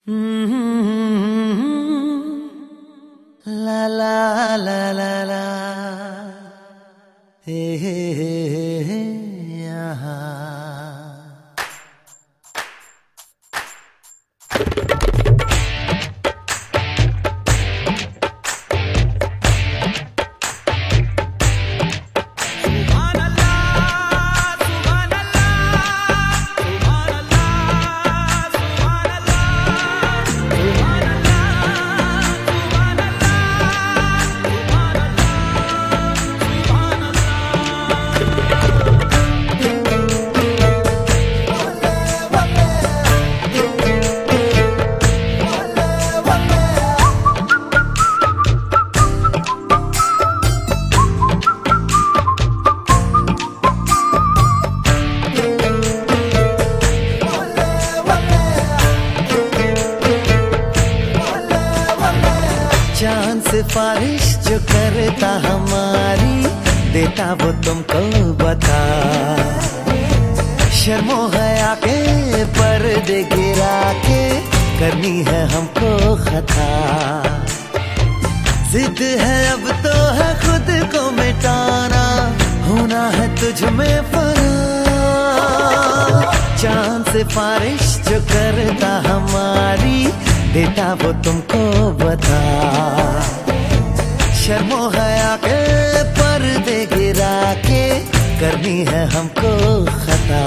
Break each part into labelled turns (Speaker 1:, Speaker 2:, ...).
Speaker 1: ला ला ला ला ला हे यहाँ चांद सिफारिश जो करता हमारी देता वो तुमको बता। शर्मो हया के पर्दे गिरा के करनी है हमको खता। जिद है अब तो है खुद को मिटाना, होना है तुझ में फना। चांद सिफारिश जो करता हमारी देता वो तुमको बता। शर्मो हया के पर्दे गिरा के करनी है हमको खता।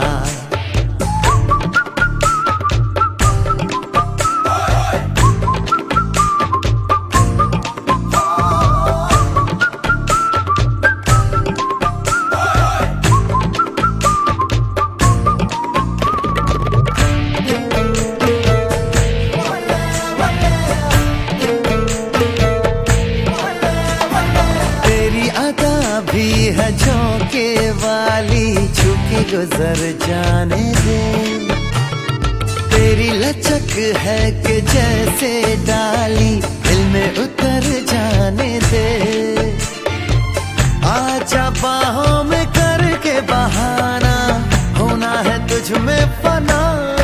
Speaker 1: भी है झोंके वाली, झुकी गुजर जाने दे। तेरी लचक है कि जैसे डाली दिल में उतर जाने दे। आजा बाहों में करके बहाना, होना है तुझ में फना।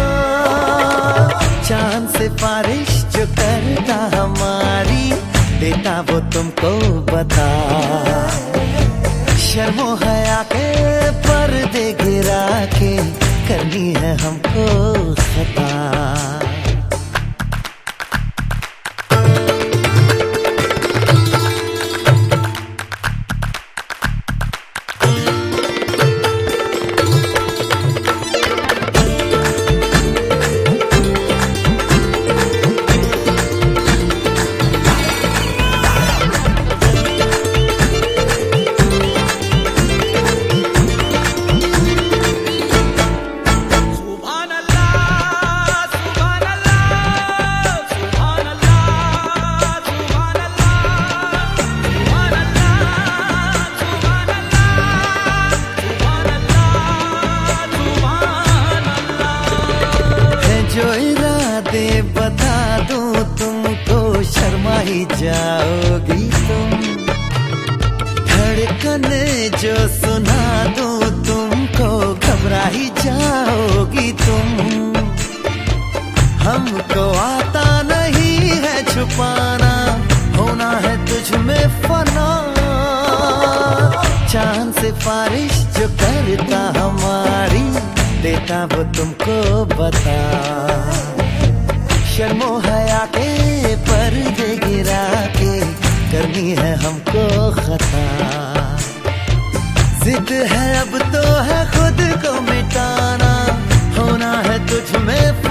Speaker 1: चांद सिफारिश जो करता हमारी देता वो तुमको बता। शर्मो हया के पर्दे गिरा के करनी है हमको खता। जो इरादे बता दूं तुमको शर्मा ही जाओगी तुम। धड़कन जो सुना दूं तुमको घबरा ही जाओगी तुम। हमको आता नहीं है छुपाना, होना है तुझ में फना। चांद सिफारिश जो करता हमारी देता वो तुमको बता। शर्मो हया के पर्दे गिरा के करनी है हमको खता। जिद है अब तो है खुद को मिटाना, होना है तुझ में